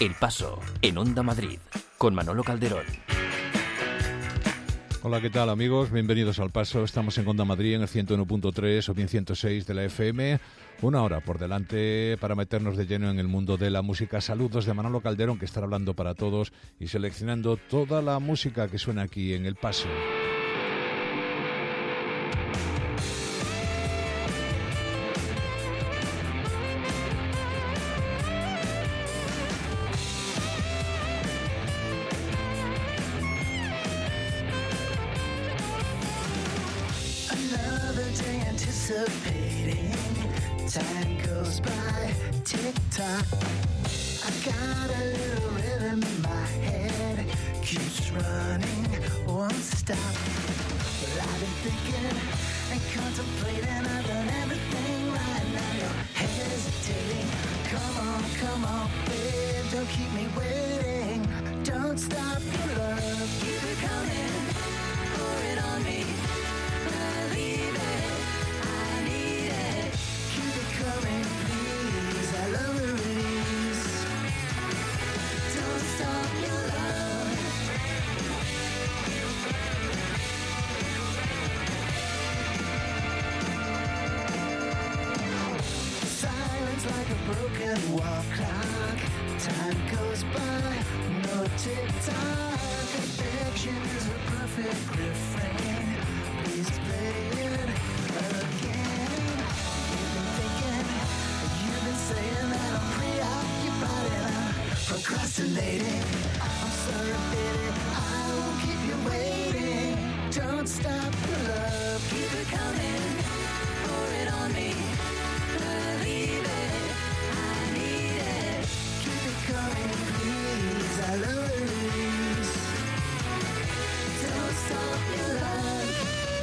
El Paso, en Onda Madrid, con Manolo Calderón. Hola, ¿qué tal, amigos? Bienvenidos al Paso. Estamos en Onda Madrid en el 101.3 o bien 106 de la FM. Una hora por delante para meternos de lleno en el mundo de la música. Saludos de Manolo Calderón, que estará hablando para todos y seleccionando toda la música que suena aquí en El Paso. Time goes by, tick-tock. I got a little rhythm in my head, keeps running, won't stop. But I've been thinking and contemplating, I've done everything right. Now you're hesitating. Come on, babe, don't keep me waiting. Don't stop your love, keep it coming, pour it on me. Believe it, I need it. Keep it coming, please. I love the release. Don't stop your love. Silence like a broken wall clock. Time goes by, no tick-tock. Affection is a perfect refrain. Please play it again. You've been saying that I'm preoccupied and I'm procrastinating. I'm sorry, baby, I won't keep you waiting. Don't stop your love, keep it coming, pour it on me. Believe it, I need it. Keep it coming, please. I love the release. Don't stop your love.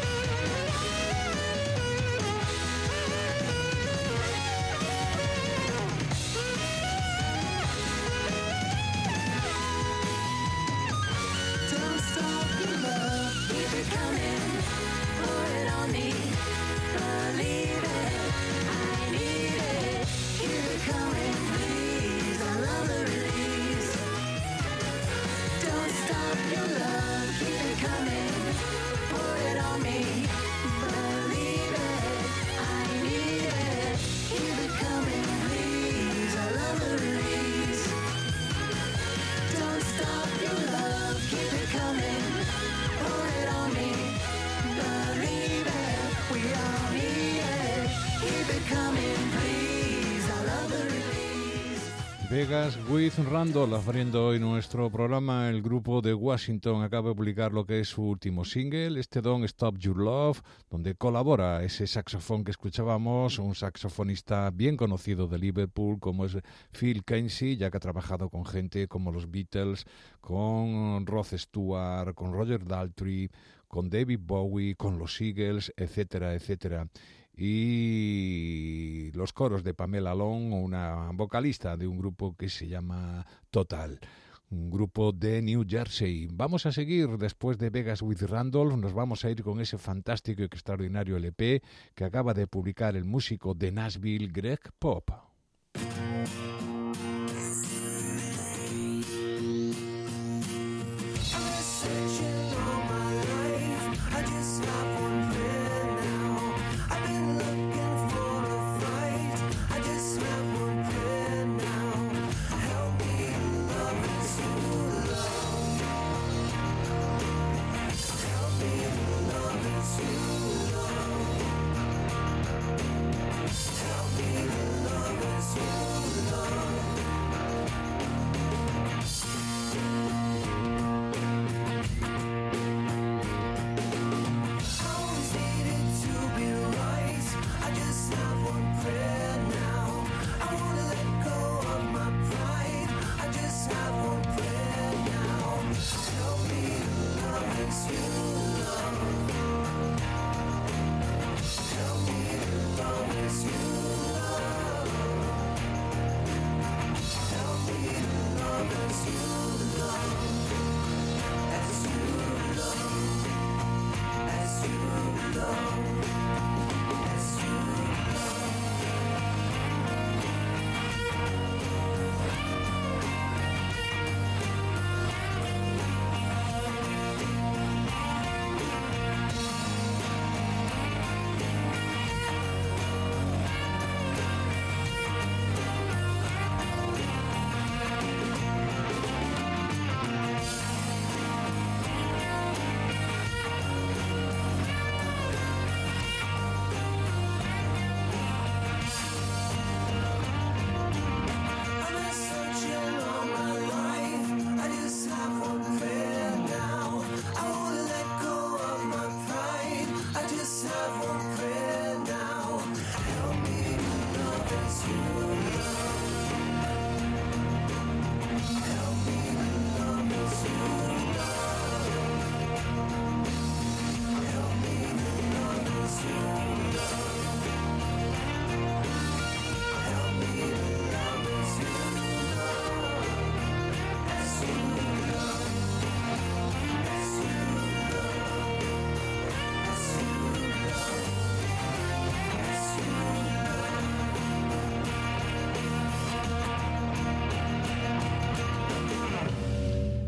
Don't stop your love. Keep it coming, pour it on me. Believe it, I need it. Keep it coming, please. I love the release. Don't stop your love. Keep it coming, pour it on me. Believe it, I need it. Keep it coming, please. I love the release. Don't stop your love. Keep it coming, pour it on me. Believe it, we all need it. Keep it coming, please. I love the release. Vegas with Randall, abriendo hoy nuestro programa. El grupo de Washington acaba de publicar lo que es su último single, este Don't Stop Your Love, donde colabora ese saxofón que escuchábamos, un saxofonista bien conocido de Liverpool como es Phil Kinsey, ya que ha trabajado con gente como los Beatles, con Rod Stewart, con Roger Daltrey, con David Bowie, con los Eagles, etcétera, etcétera. Y los coros de Pamela Long, una vocalista de un grupo que se llama Total, un grupo de New Jersey. Vamos a seguir después de Vegas with Randolph, nos vamos a ir con ese fantástico y extraordinario LP que acaba de publicar el músico de Nashville, Greg Pop. Help me to love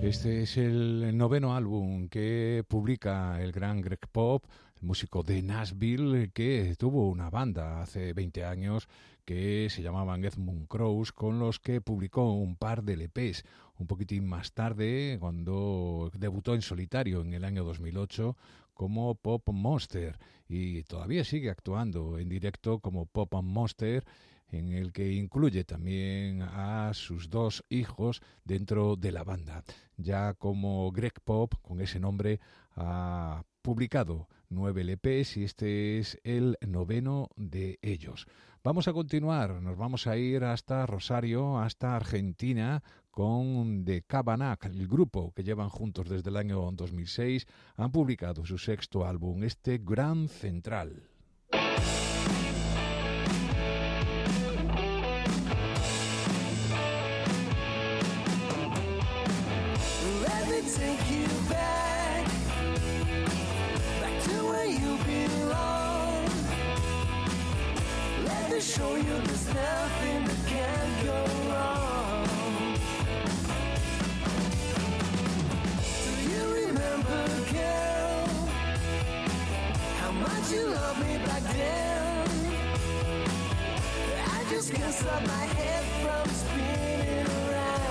Este es el noveno álbum que publica el gran Greg Pop, el músico de Nashville, que tuvo una banda hace 20 años que se llamaban Edmund Crows, con los que publicó un par de LPs. Un poquitín más tarde, cuando debutó en solitario en el año 2008 como Pop Monster, y todavía sigue actuando en directo como Pop Monster, en el que incluye también a sus dos hijos dentro de la banda. Ya como Greg Pop, con ese nombre, ha publicado 9 LPs y este es el noveno de ellos. Vamos a continuar, nos vamos a ir hasta Rosario, hasta Argentina, con The Cabanac, el grupo que llevan juntos desde el año 2006, han publicado su sexto álbum, este Gran Central. Take you back to where you belong. Let me show you there's nothing that can go wrong. Do you remember, girl, how much you loved me back then? I just can't stop my head from spinning around.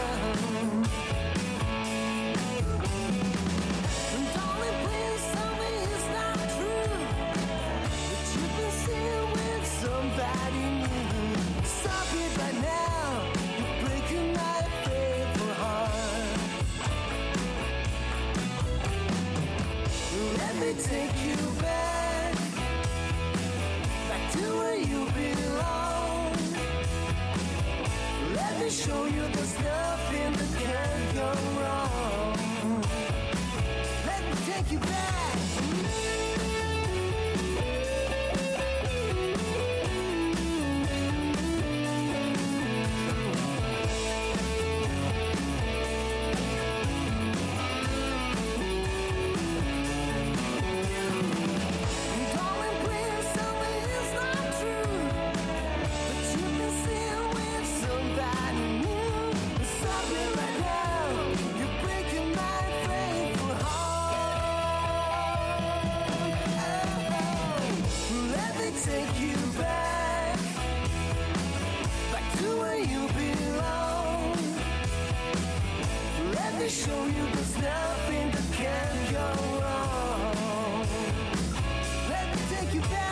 Somebody new. Stop it right now. You're breaking my faithful heart. Let me take you back to where you belong. Let me show you there's nothing that can go wrong. Let me take you back. Take you back to where you belong. Let me show you there's nothing that can go wrong. Let me take you back.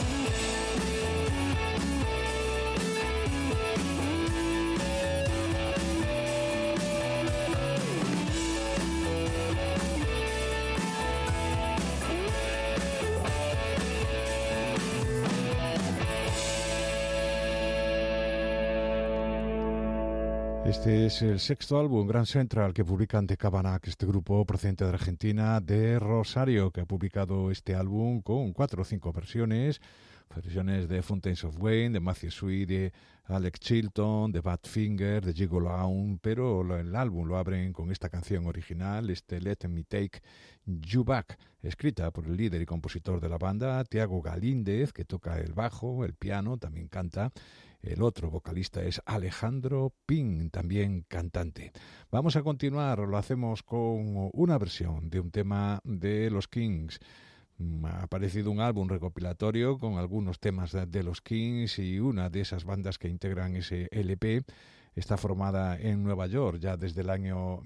Este es el sexto álbum, Grand Central, que publican The Cabanac, este grupo procedente de Argentina, de Rosario, que ha publicado este álbum con 4 o 5 versiones de Fountains of Wayne, de Matthew Sweet, de Alex Chilton, de Badfinger, de Gigolo, pero el álbum lo abren con esta canción original, este Let Me Take You Back, escrita por el líder y compositor de la banda, Tiago Galíndez, que toca el bajo, el piano, también canta. El otro vocalista es Alejandro Pin, también cantante. Vamos a continuar, lo hacemos con una versión de un tema de los Kings. Ha aparecido un álbum recopilatorio con algunos temas de los Kings y una de esas bandas que integran ese LP está formada en Nueva York ya desde el año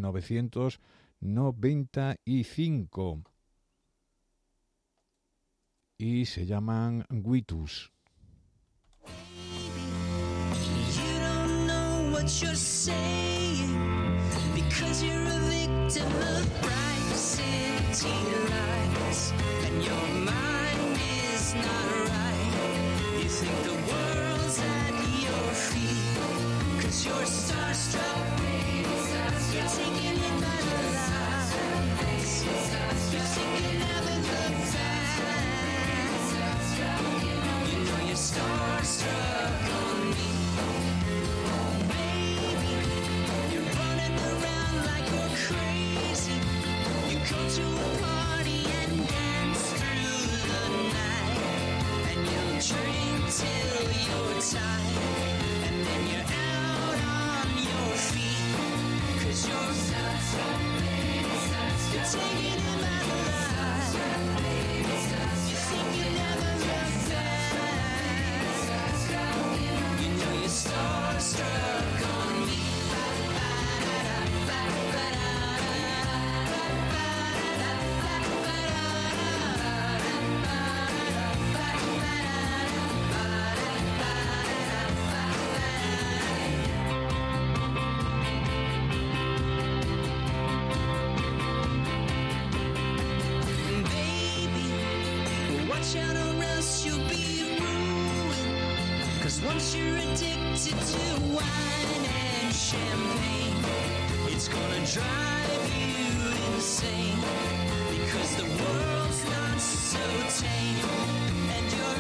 1995 y se llaman Witus. You're saying because you're a victim of bright city lights and your mind is not right. You think the world's at your feet cause you're starstruck. You're taken in by the lights. You're thinking of it look back. You know you're starstruck on me. To a party and dance through the night, and you'll drink till you're tired, and then you're out on your feet, cause you're watch out or else you'll be ruined. 'Cause once you're addicted to wine and champagne, it's gonna drive you insane. Because the world's not so tame, and you're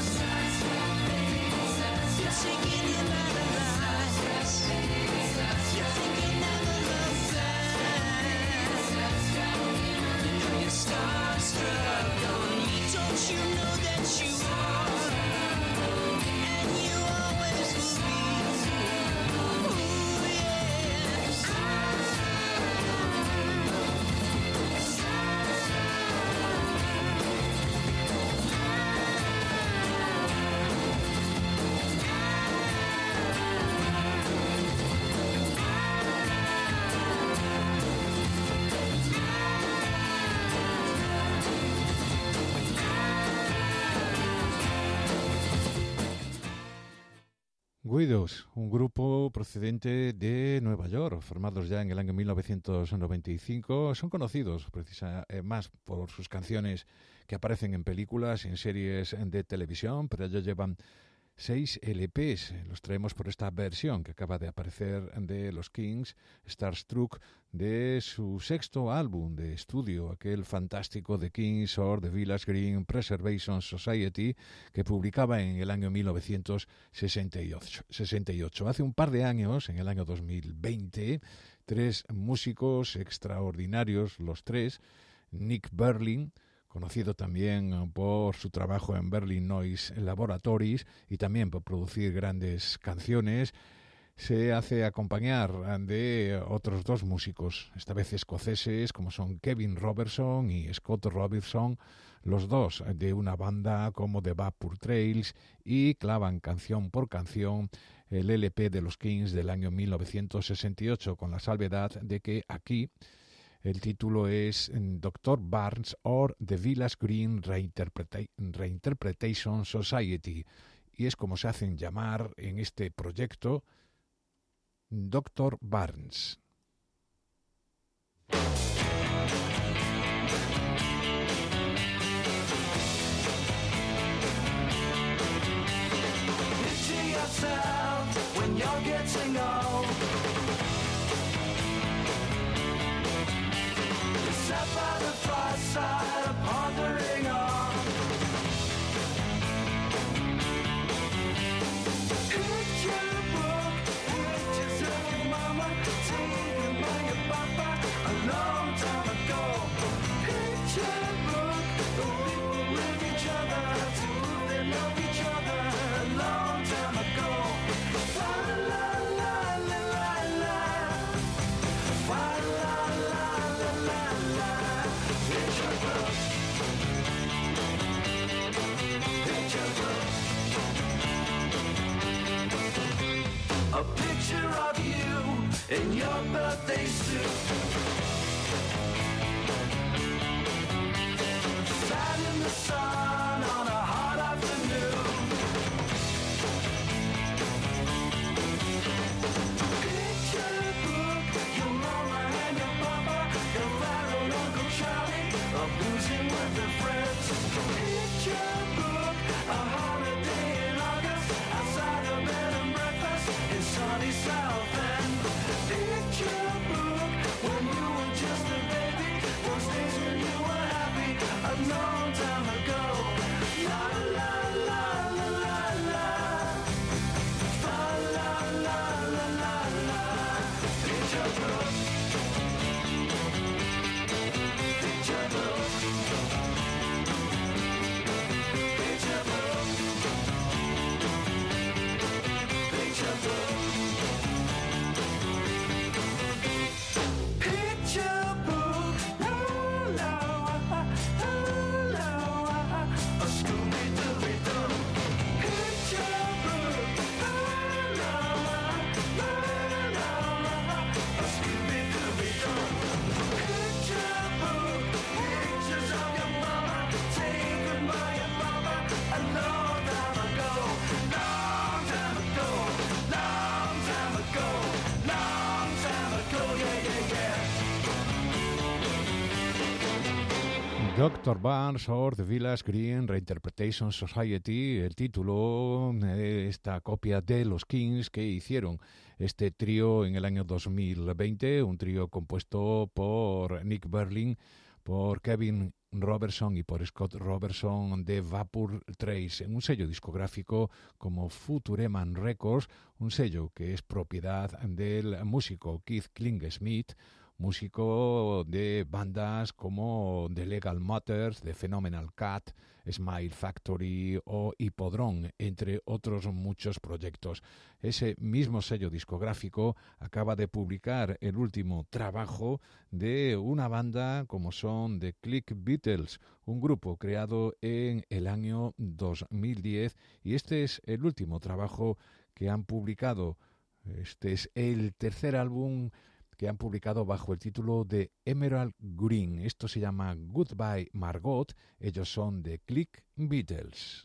taking in other lives. You're thinking never look back. You know you're starstruck on me. Don't you know that you are, and you always will be. Ooh, yeah. Widows, un grupo procedente de Nueva York, formados ya en el año 1995, son conocidos más por sus canciones que aparecen en películas y en series de televisión, pero ellos llevan 6 LPs. Los traemos por esta versión que acaba de aparecer de los Kings, Starstruck, de su 6º álbum de estudio, aquel fantástico The Kings or the Village Green Preservation Society, que publicaba en el año 1968. Hace un par de años, en el año 2020, 3 músicos extraordinarios, los 3, Nick Berlin, conocido también por su trabajo en Berlin Noise Laboratories y también por producir grandes canciones, se hace acompañar de otros 2 músicos, esta vez escoceses, como son Kevin Robertson y Scott Robertson, los 2 de una banda como The Vapor Trails, y clavan canción por canción el LP de los Kings del año 1968, con la salvedad de que aquí el título es Dr. Barnes or the Village Green Reinterpretation Society, y es como se hacen llamar en este proyecto, Dr. Barnes. Picture yourself when you're getting old. You sat by the fireside pondering on. Picture a book, pictures of your mama, taken by your papa a long time ago. Picture a book, the people with each other, to they love each other a long time ago. La la la la la la, la la la la la la. Picture book, picture book. A picture of you in your birthday suit. Sat in the sun on a hot afternoon. Picture book, your mama and your papa, your father and Uncle Charlie, are boozing with their friends. Picture book, a holiday in August, outside of bed and breakfast in sunny South End. Picture book, when you were just a baby, those days when you were happy, a long time ago. La la la la la la, la la la la la la. Picture book, picture book, picture book, picture book. Picture book, la la la la Dr. Barnes or The Village Green Reinterpretation Society, el título de esta copia de los Kings que hicieron este trío en el año 2020, un trío compuesto por Nick Berlin, por Kevin Robertson y por Scott Robertson de Vapor Trace, en un sello discográfico como Futureman Records, un sello que es propiedad del músico Keith Klingesmith, músico de bandas como The Legal Matters, The Phenomenal Cat, Smile Factory o Hippodrome, entre otros muchos proyectos. Ese mismo sello discográfico acaba de publicar el último trabajo de una banda como son The Click Beatles, un grupo creado en el año 2010, y este es el último trabajo que han publicado. Este es el tercer álbum que han publicado bajo el título de Emerald Green. Esto se llama Goodbye Margot. Ellos son The Click Beatles.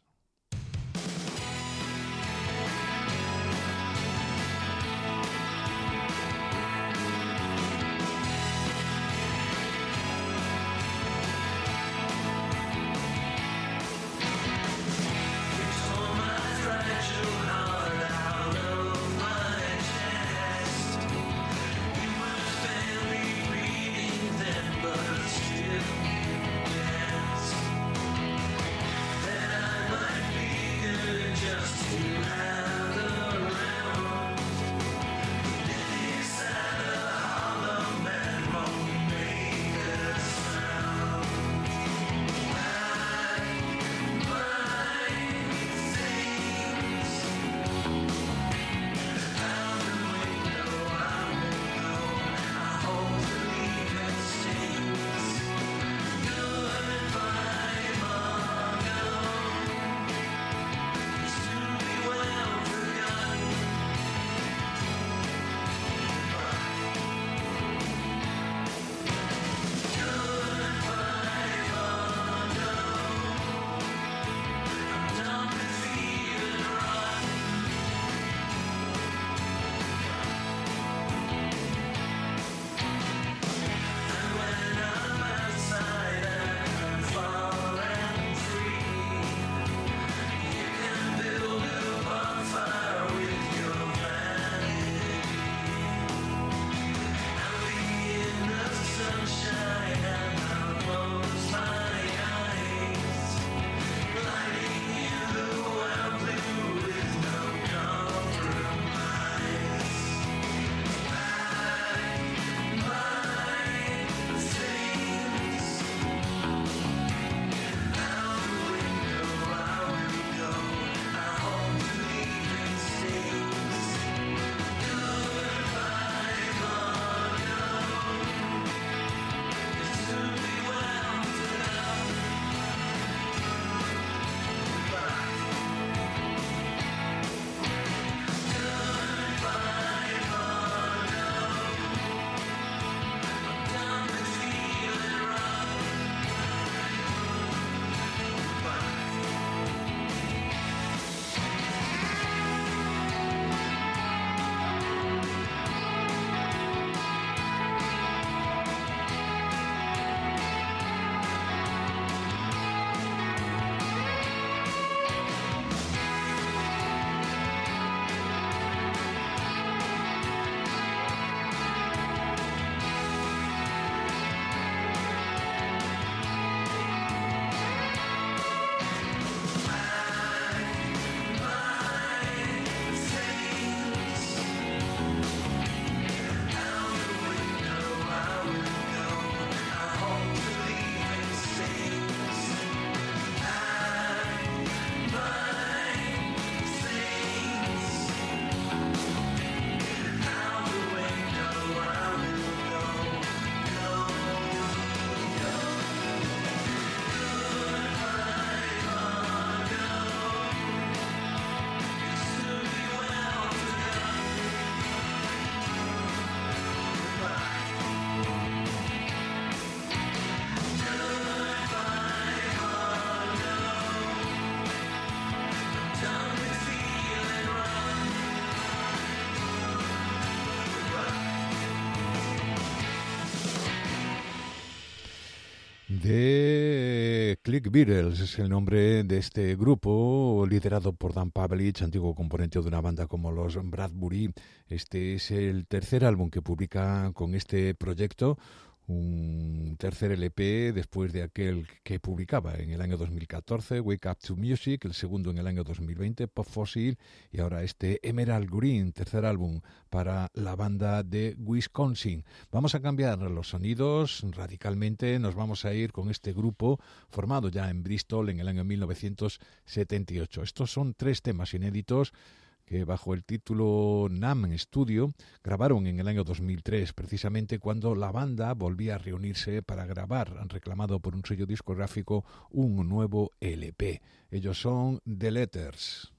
The Click Beatles es el nombre de este grupo, liderado por Dan Pavlich, antiguo componente de una banda como los Bradbury. Este es el tercer álbum que publica con este proyecto, un tercer LP después de aquel que publicaba en el año 2014, Wake Up to Music, el segundo en el año 2020, Pop Fossil, y ahora este Emerald Green, tercer álbum para la banda de Wisconsin. Vamos a cambiar los sonidos radicalmente, nos vamos a ir con este grupo formado ya en Bristol en el año 1978. Estos son 3 temas inéditos que bajo el título NAMM Studio grabaron en el año 2003, precisamente cuando la banda volvía a reunirse para grabar, reclamado por un sello discográfico, un nuevo LP. Ellos son The Letters.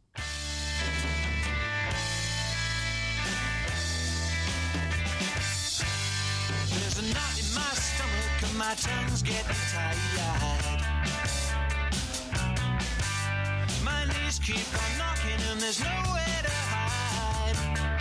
There's a knot in my stomach and my tongue's getting tired. My knees keep on knocking and there's nowhere to hide.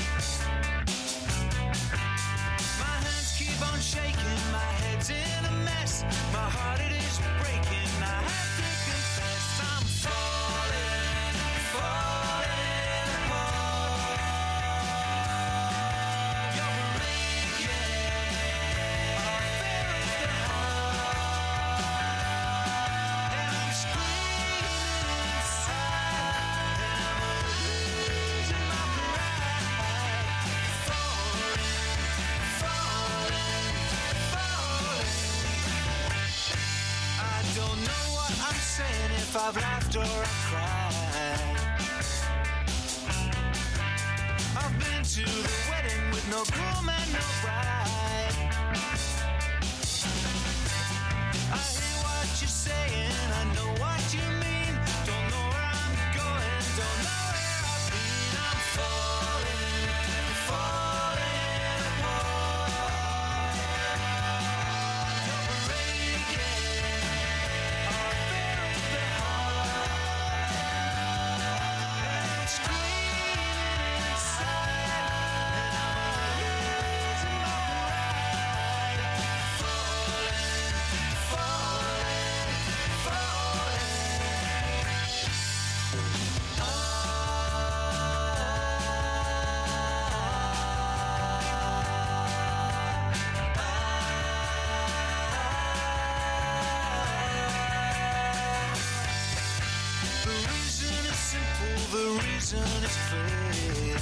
My hands keep on shaking, my head's in a mess. My heart it is breaking, I have to confess I'm falling, falling apart. You're breaking our fairest of heart. And I'm screaming inside, and I'm losing my pride. Falling, falling, falling. I don't know what I'm saying, if I've laughed or I've cried. I've been to the wedding with no groom and no bride. I hear what you're saying, I know what you mean. Don't know where I'm going, don't know where I've been. I'm falling, falling apart. You're breaking our fairest of heart. And I'm screaming inside, and I'm losing my pride. Falling, falling, falling. The reason is simple, the reason is clear.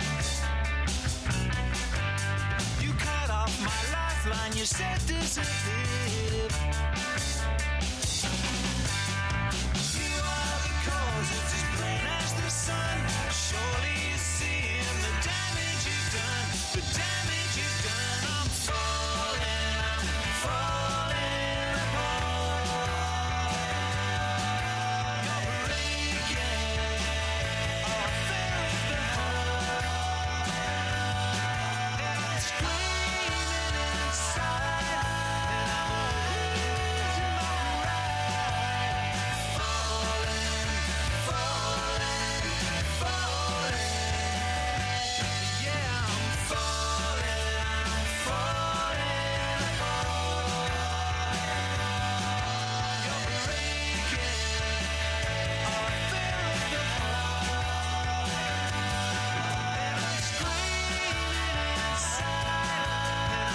You cut off my lifeline, you said disappear. You are the cause, it's as plain as the sun. Surely you see in the damage you've done, the damage you've done. I'm falling apart. You're breaking our fairest of heart. And I'm screaming inside, and I'm losing my pride. Falling, falling, falling. Yeah, I'm falling apart. You're breaking our fairest of heart. And I'm screaming inside, and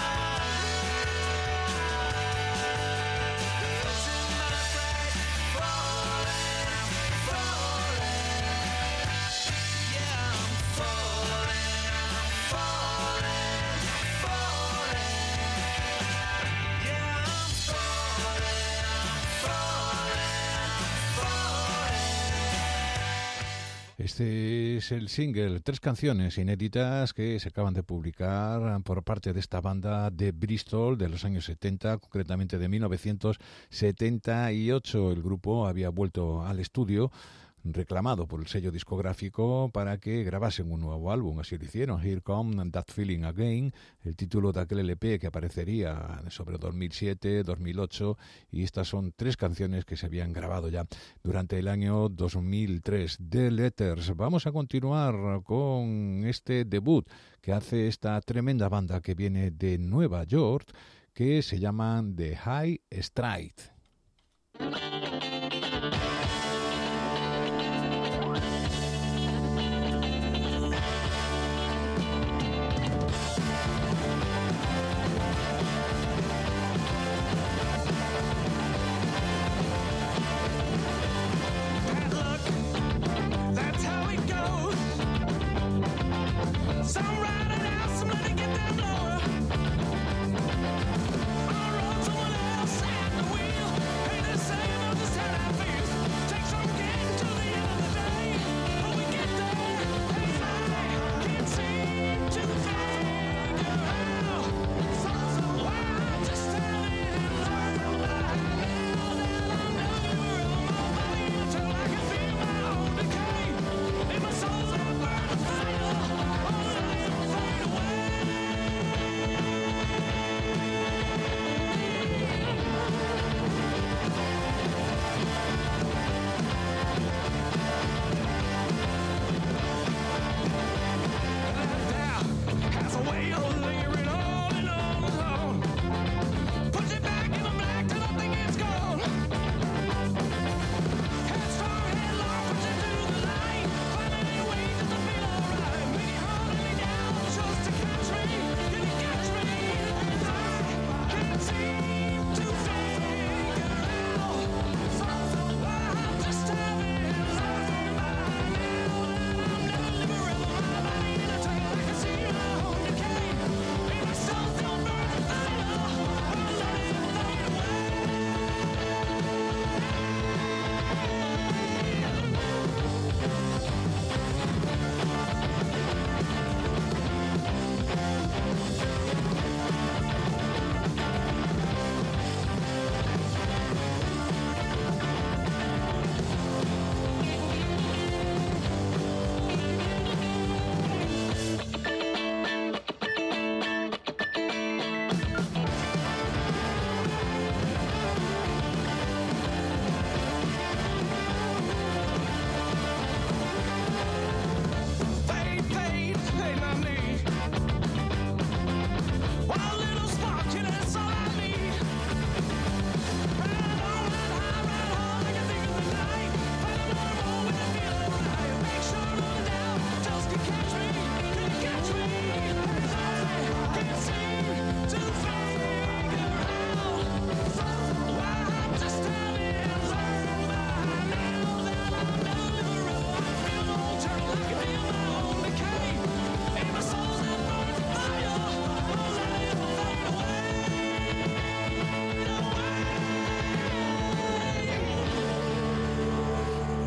I'm losing my pride. Falling, falling. Yeah, I'm falling, falling. Yeah, I'm falling. Este es el single, 3 canciones inéditas que se acaban de publicar por parte de esta banda de Bristol de los años 70, concretamente de 1978. El grupo había vuelto al estudio, reclamado por el sello discográfico para que grabasen un nuevo álbum. Así lo hicieron, Here Come That Feeling Again, el título de aquel LP que aparecería sobre 2007, 2008, y estas son 3 canciones que se habían grabado ya durante el año 2003. The Letters. Vamos a continuar con este debut que hace esta tremenda banda que viene de Nueva York, que se llaman The High Stride.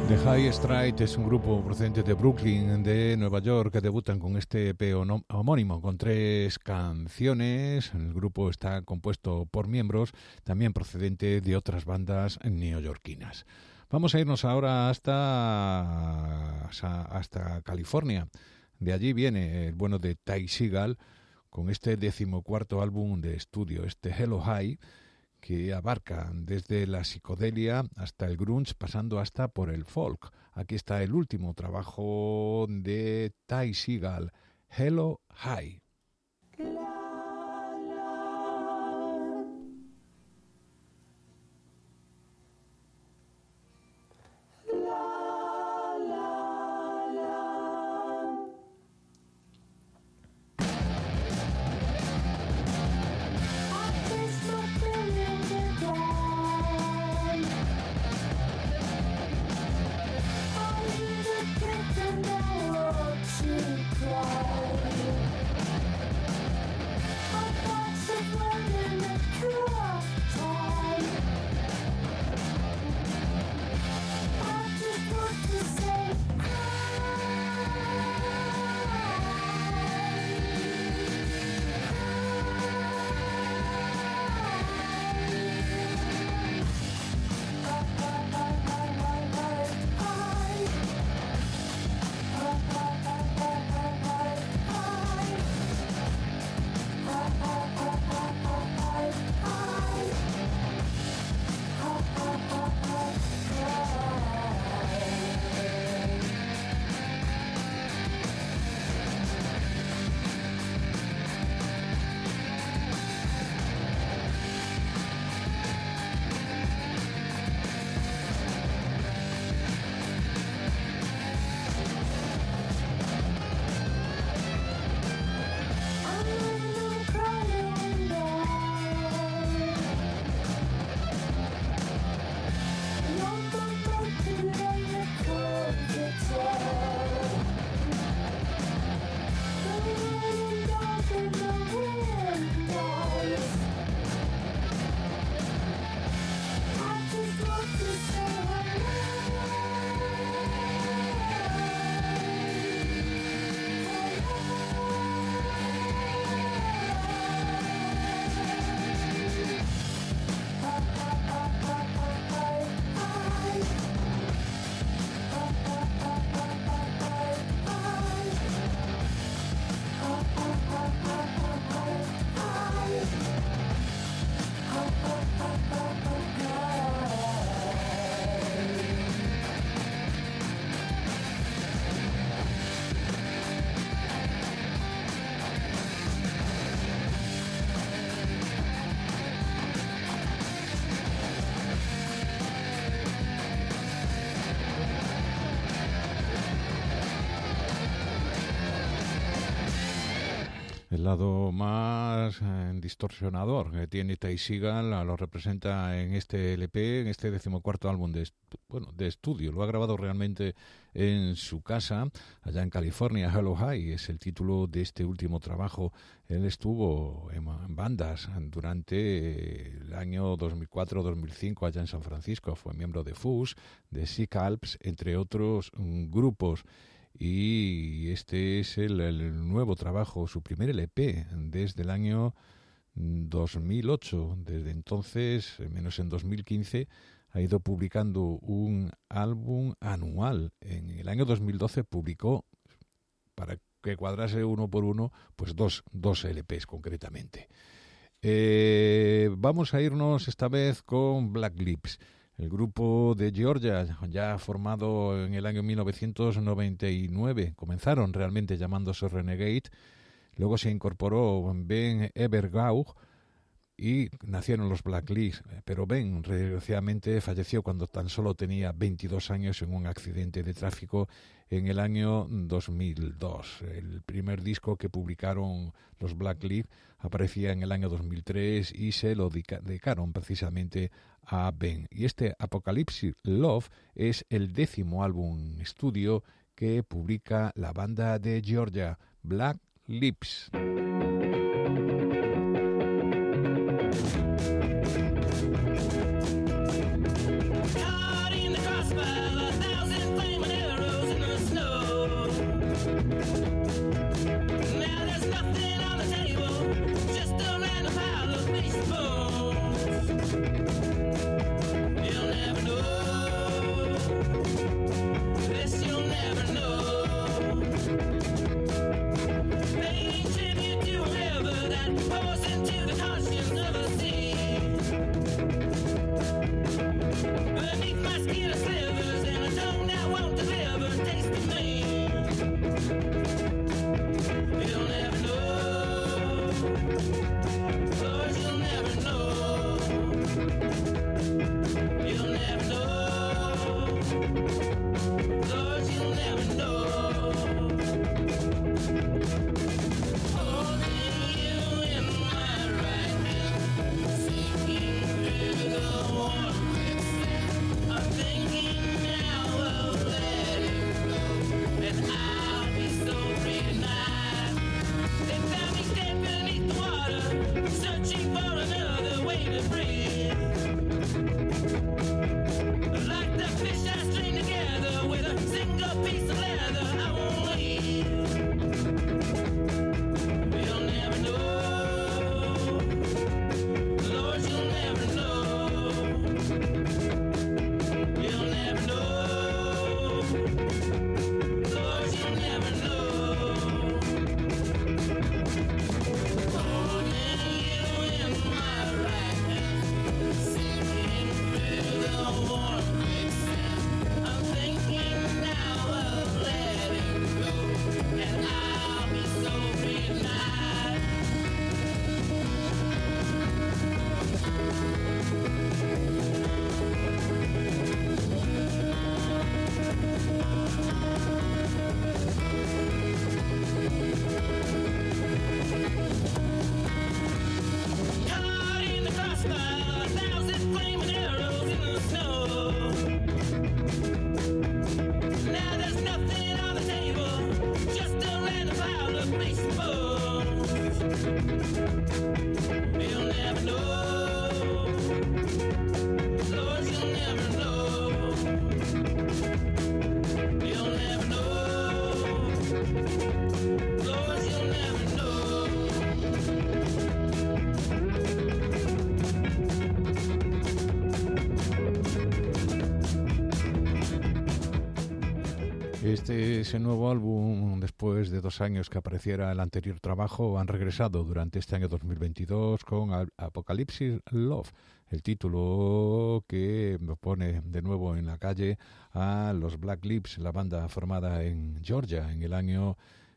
The High Stride es un grupo procedente de Brooklyn, de Nueva York, que debutan con este EP homónimo, con 3 canciones. El grupo está compuesto por miembros también procedentes de otras bandas neoyorquinas. Vamos a irnos ahora hasta California. De allí viene el bueno de Ty Segall con este 14º álbum de estudio, este Hello High, que abarca desde la psicodelia hasta el grunge, pasando hasta por el folk. Aquí está el último trabajo de Ty Segall, Hello High. El lado más distorsionador que tiene Ty Segall lo representa en este LP, en este 14º álbum de estudio. Lo ha grabado realmente en su casa, allá en California. Hello High es el título de este último trabajo. Él estuvo en bandas durante el año 2004-2005 allá en San Francisco. Fue miembro de Fuzz, de Sick Alps, entre otros grupos. Y este es el nuevo trabajo, su primer LP desde el año 2008. Desde entonces, menos en 2015, ha ido publicando un álbum anual. En el año 2012 publicó, para que cuadrase uno por uno, pues dos LPs concretamente. Vamos a irnos esta vez con Black Lips. El grupo de Georgia, ya formado en el año 1999, comenzaron realmente llamándose Renegade, luego se incorporó Ben Evergaugh y nacieron los Black Lips, pero Ben desgraciadamente falleció cuando tan solo tenía 22 años en un accidente de tráfico en el año 2002. El primer disco que publicaron los Black Lips aparecía en el año 2003 y se lo dedicaron precisamente a Ben. Y este Apocalypse Love es el 10º álbum estudio que publica la banda de Georgia, Black Lips. Caught in the crossfire of 1,000 Ese nuevo álbum, después de 2 años que apareciera el anterior trabajo, han regresado durante este año 2022 con Apocalypse Love, el título que pone de nuevo en la calle a los Black Lips, la banda formada en Georgia en el año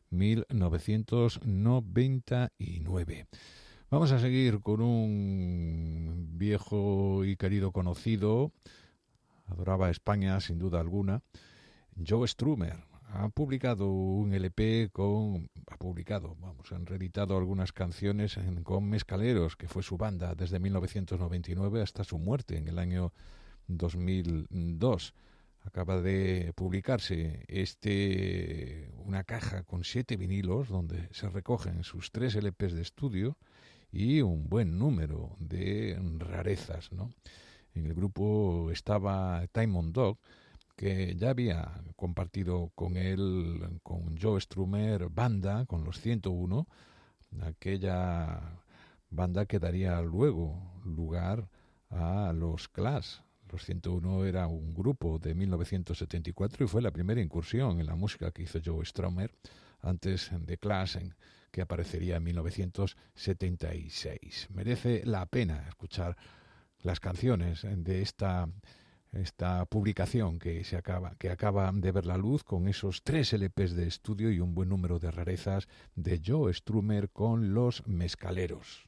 1999. Vamos a seguir con un viejo y querido conocido, adoraba España sin duda alguna. Joe Strummer ha publicado un LP han reeditado algunas canciones con Mescaleros, que fue su banda desde 1999 hasta su muerte en el año 2002. Acaba de publicarse una caja con 7 vinilos donde se recogen sus 3 LPs de estudio y un buen número de rarezas, ¿no? En el grupo estaba Time on Dog, que ya había compartido con él, con Joe Strummer, banda, con los 101, aquella banda que daría luego lugar a los Clash. Los 101 era un grupo de 1974 y fue la primera incursión en la música que hizo Joe Strummer antes de Clash, que aparecería en 1976. Merece la pena escuchar las canciones de esta publicación que acaba de ver la luz, con esos 3 LPs de estudio y un buen número de rarezas de Joe Strummer con los Mescaleros.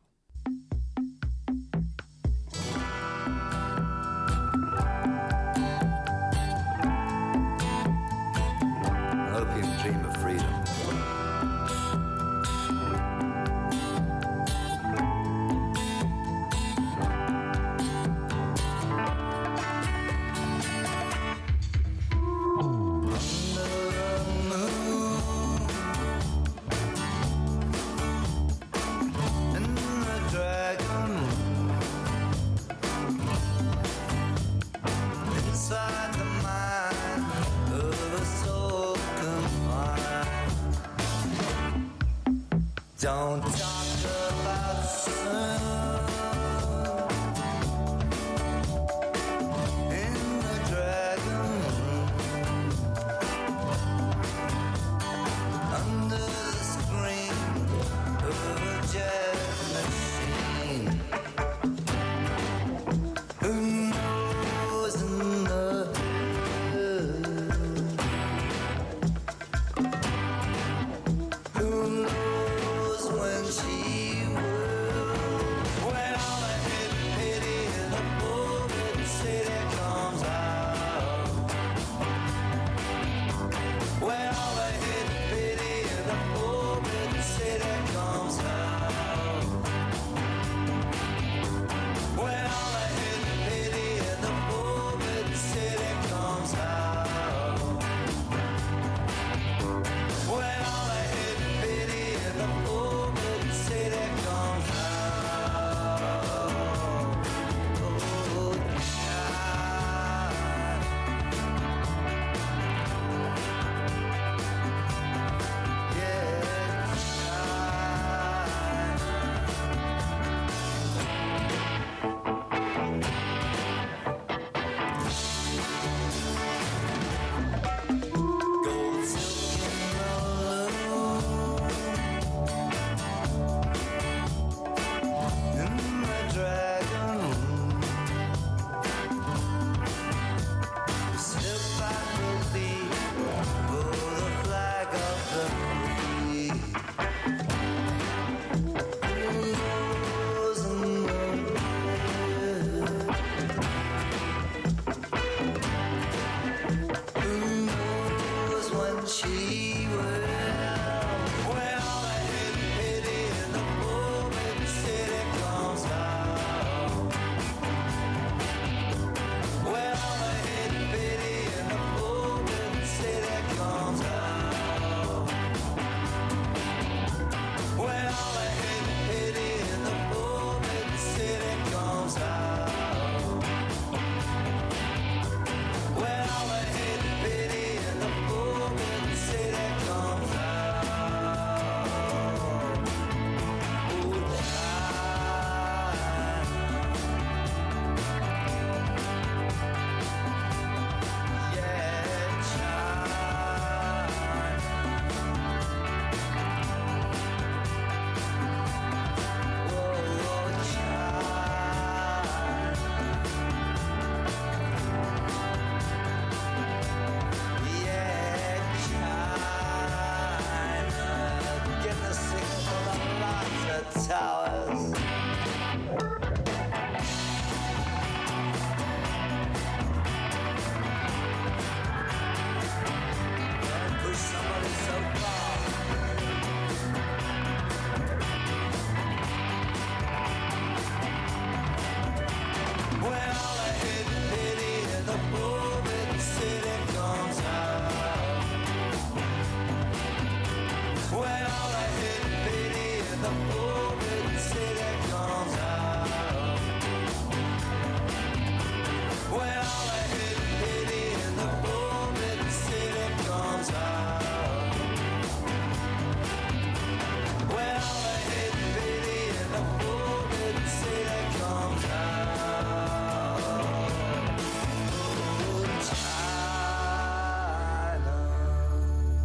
Opium dream of freedom. Don't talk about sun in the dragon under the screen of a jet machine. Who knows in the hood? Who knows when she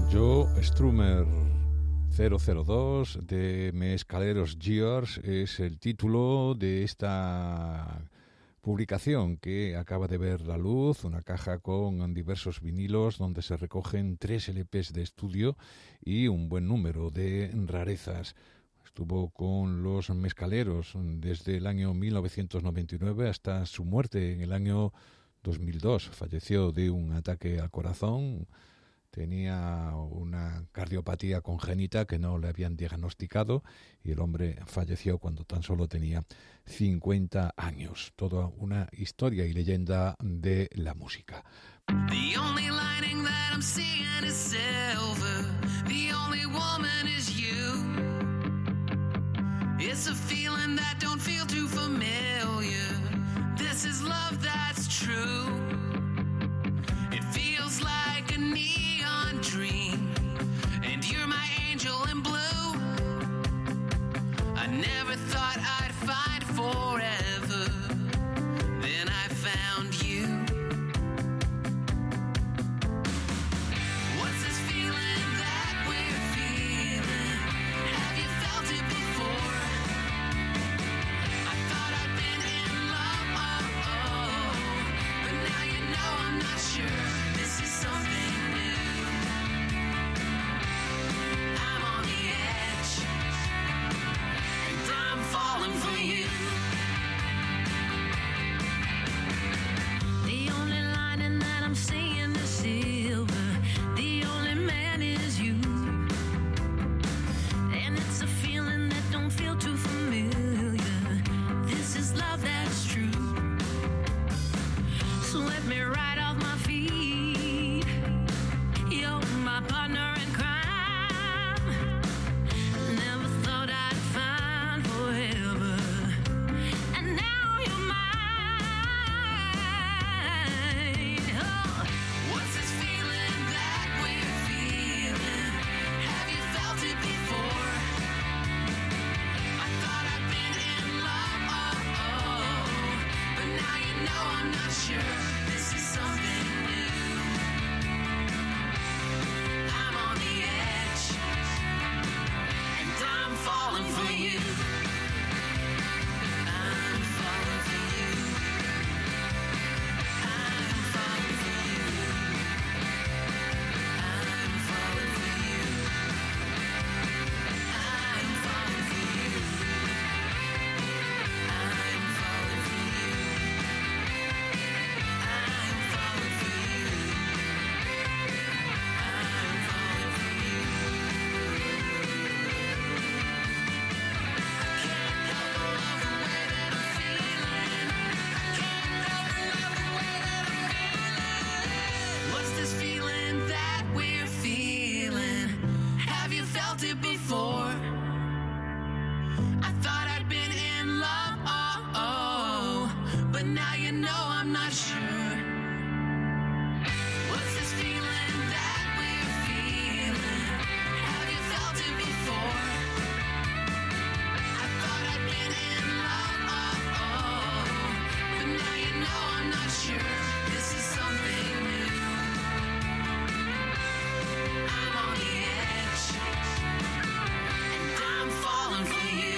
Joe Strummer 002 de Mescaleros Gears es el título de esta publicación que acaba de ver la luz, una caja con diversos vinilos donde se recogen 3 LPs de estudio y un buen número de rarezas. Estuvo con los Mescaleros desde el año 1999 hasta su muerte en el año 2002. Falleció de un ataque al corazón. Tenía una cardiopatía congénita que no le habían diagnosticado y el hombre falleció cuando tan solo tenía 50 años. Toda una historia y leyenda de la música. The only lining that I'm seeing is silver. The only woman is you. It's a feeling that don't feel too familiar. This is love that's true. It feels like a neon dream, and you're my angel in blue. I never thought I'd find forever, then I found you. What's this feeling that we're feeling? Have you felt it before? I thought I'd been in love, but now you know I'm not sure. This is something new. I'm on the edge, and I'm falling for you. The only lining that I'm seeing is silver. The only man is you. And it's a feeling that don't feel too familiar. This is love that's true. So let me ride off my feet. You're my partner in crime. Never thought I'd find forever, and now you're mine. Oh, what's this feeling that we're feeling? Have you felt it before? I thought I'd been in love, but now you know I'm not sure. This is something new. I'm on the edge, and I'm falling for you. I'm falling for you. I'm falling for you. I'm falling for you. I'm falling for you. I'm falling for you. I'm falling for you. I'm falling for you. I can't help but love the way that I'm feeling. I can't help but love the way that I'm feeling. What's this feeling that we're feeling? Have you felt it before? I thought I'd been in love, but now you know I'm not sure. What's this feeling that we're feeling? Have you felt it before? I thought I'd been in love, but now you know I'm not sure. This is something new. I'm on the edge, and I'm falling for you.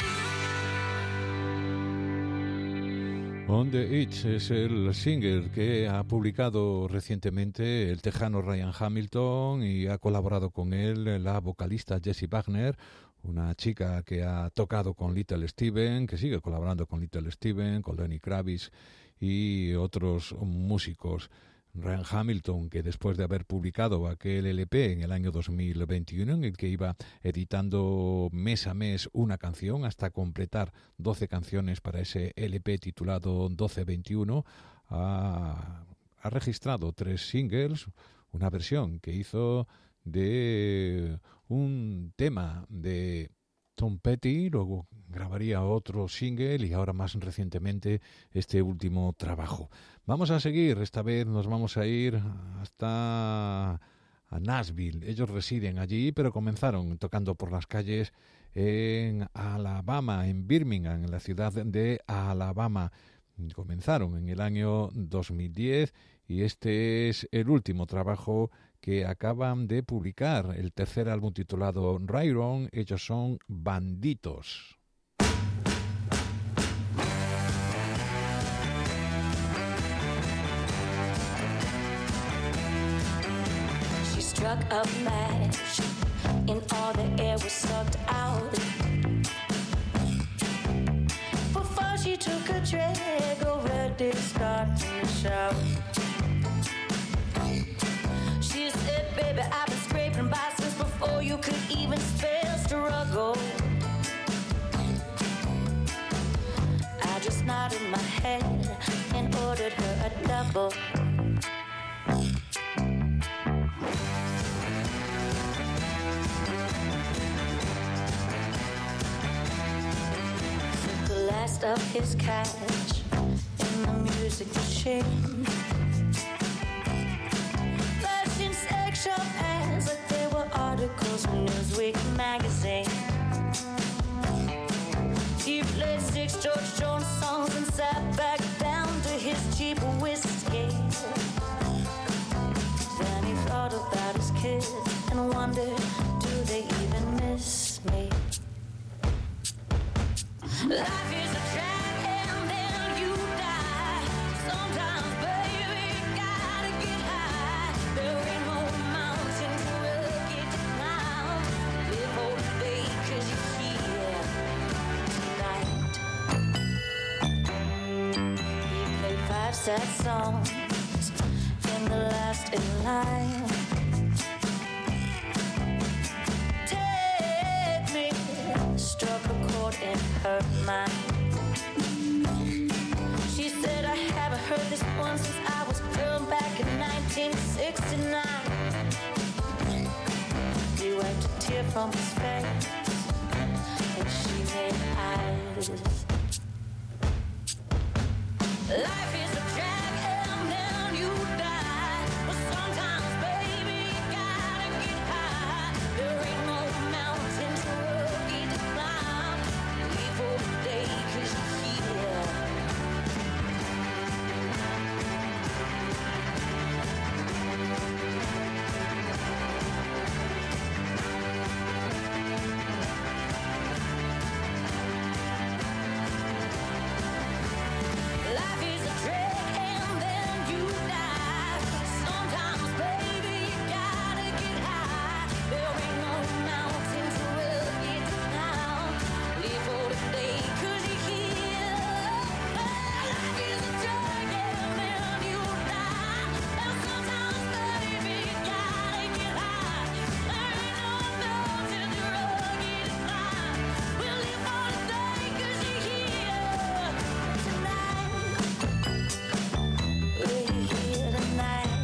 On the Edge es el single que ha publicado recientemente el tejano Ryan Hamilton y ha colaborado con él la vocalista Jessie Wagner, una chica que ha tocado con Little Steven, que sigue colaborando con Little Steven, con Lenny Kravitz y otros músicos. Ryan Hamilton, que después de haber publicado aquel LP en el año 2021, en el que iba editando mes a mes una canción hasta completar 12 canciones para ese LP titulado 1221, ha registrado 3 singles, una versión que hizo de un tema de Tom Petty, luego grabaría otro single y ahora más recientemente este último trabajo. Vamos a seguir, esta vez nos vamos a ir hasta a Nashville. Ellos residen allí, pero comenzaron tocando por las calles en Alabama, en Birmingham, en la ciudad de Alabama. Comenzaron en el año 2010 y este es el último trabajo que acaban de publicar, el tercer álbum titulado Right On. Ellos son Banditos. She struck a match, and all the air was sucked out. Before she took a drag, already starting to shout. She said, baby, I've been scraping by since before you could even spell struggle. I just nodded my head and ordered her a double. Took the last of his cash in the music machine. Flashing section ads like they were articles in Newsweek magazine. He played 6 George Jones songs and sat back down to his cheap whiskey. Then he thought about his kids and wondered, do they even miss me? Life is a drag and then you die. Sometimes, baby, you gotta get high. There ain't no mountain too rugged to climb. Live all day 'cause you're here tonight. He played 5 sad songs and the last in line. Take me, struck a chord in her mind. She said, I haven't heard this one since I was a girl back in 1969. He wiped a tear from his face and she made eyes. Life is a drag and then you die. But sometimes, baby, you gotta get high. There ain't no mountain too rugged to climb. Live all day 'cause you're here. Life is a drag and then you die. Sometimes, baby, you gotta get high. There ain't no mountain too rugged to climb. Live all the day 'cause you're here. Life is a drag and then you die. And sometimes, baby, you gotta get high. There ain't no mountain too rugged to climb. We'll live all the day 'cause you're here tonight. We're here tonight.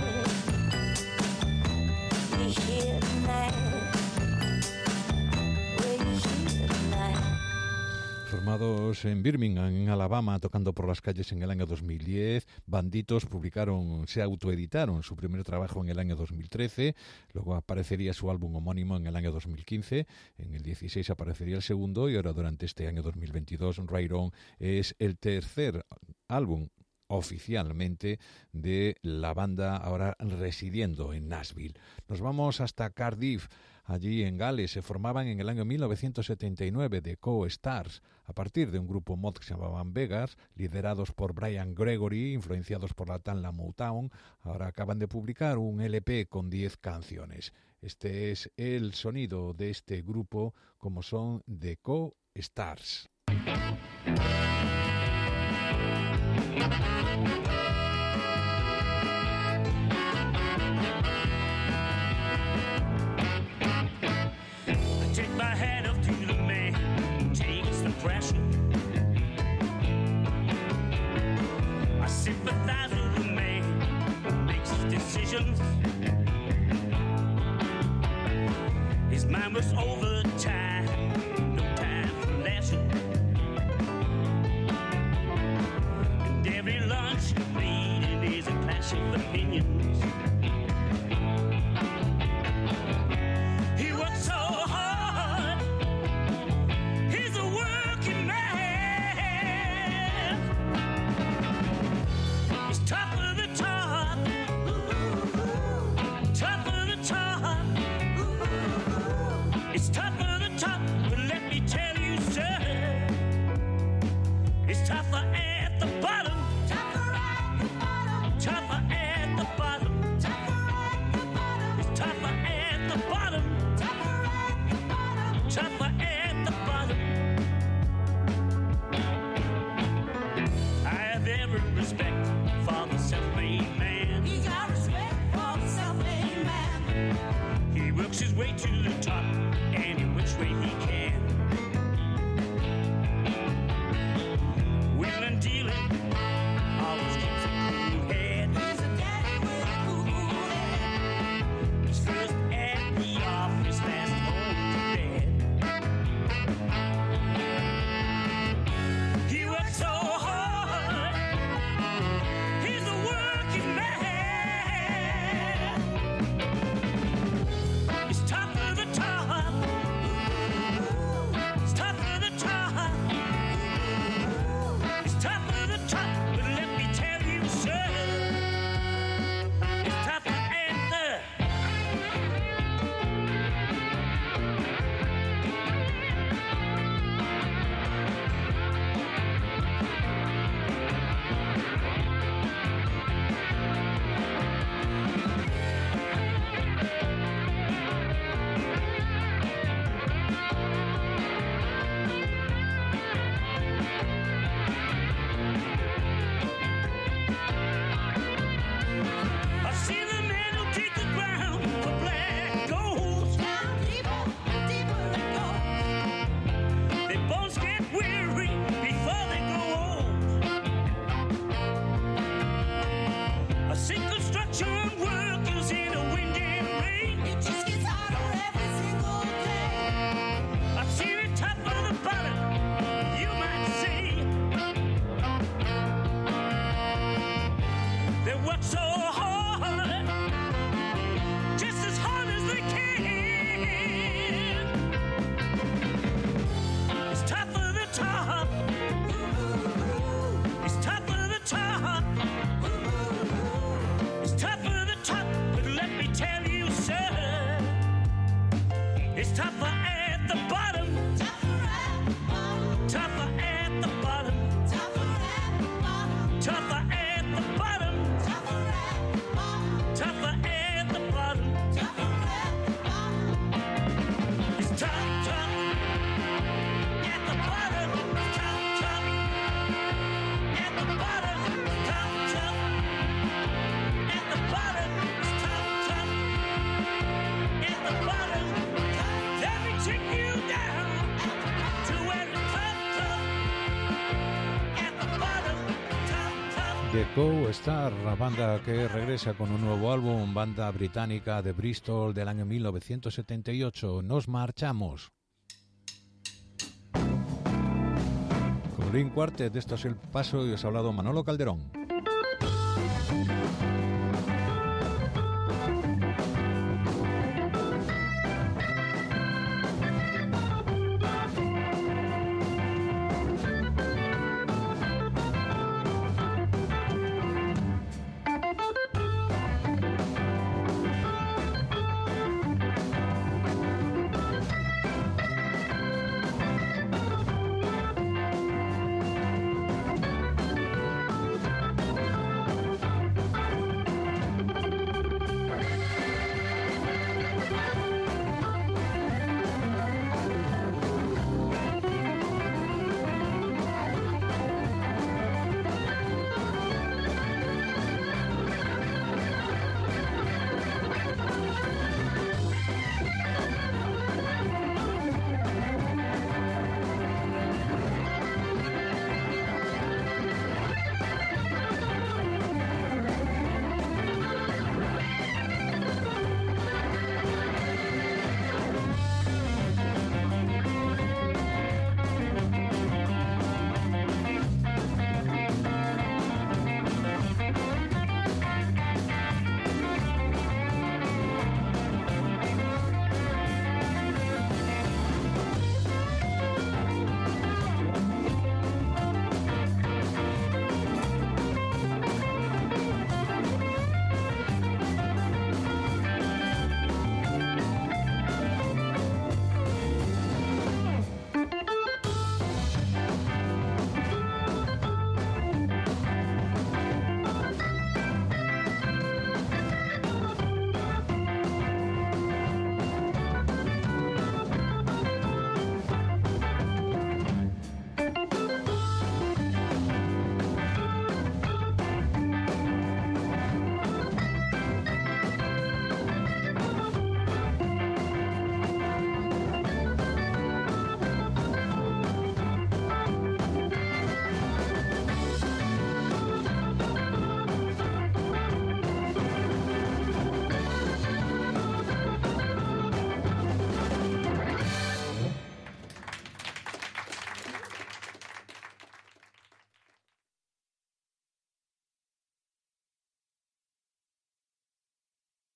We're here tonight. We're here tonight. Formados en Birmingham, en Alabama, tocando por las calles en el año 2010, Banditos se autoeditaron su primer trabajo en el año 2013, luego aparecería su álbum homónimo en el año 2015, en el 16 aparecería el segundo y ahora durante este año 2022 Right On es el tercer álbum oficialmente de la banda, ahora residiendo en Nashville. Nos vamos hasta Cardiff. Allí en Gales se formaban en el año 1979 The Co-Stars, a partir de un grupo mod que se llamaban Vegas, liderados por Brian Gregory, influenciados por la Tanla Motown. Ahora acaban de publicar un LP con 10 canciones. Este es el sonido de este grupo, como son The Co-Stars. Take my hat off to the man who takes the pressure. I sympathize with the man who makes decisions. His mind was over time, no time for leisure. And every lunch meeting is a clash of opinions. He works so hard. He's a working man. He's tough of the top. works his way to the top any which way he can. Wheeling and dealing, always keeps a cool head. He's a daddy with a cool head. He's first at the office, last home to bed. He works so hard, he's a working man. He's top of the top, he's top of the top, he's top of the top, but let me tell you, sir, it's top and the I've seen the men who dig the ground for black gold. Down deeper, deeper it goes. Their bones get weary before they grow old. I see construction workers in the wind and rain. It just gets harder every single day. I've seen it top of the bottom, you might say. They work so hard, just as hard as they can. It's top of the top, it's top of the top, it's top of the top, but let me tell you, sir, it's tougher at the bottom, tougher at the bottom, tougher at the bottom, tougher at the bottom, tougher at the bottom, tougher at the bottom, tougher at the bottom, tougher at the bottom. It's tough, tough at the bottom, tough, tough at the bottom, tough, tough at the bottom, it's tough, tough at the bottom. Let me take you down to where the tough, tough at the bottom, tough, tough. The Co-Star, la banda que regresa con un nuevo álbum, banda británica de Bristol del año 1978. Nos marchamos. Colorín Quartet, esto es El Paso y os ha hablado Manolo Calderón.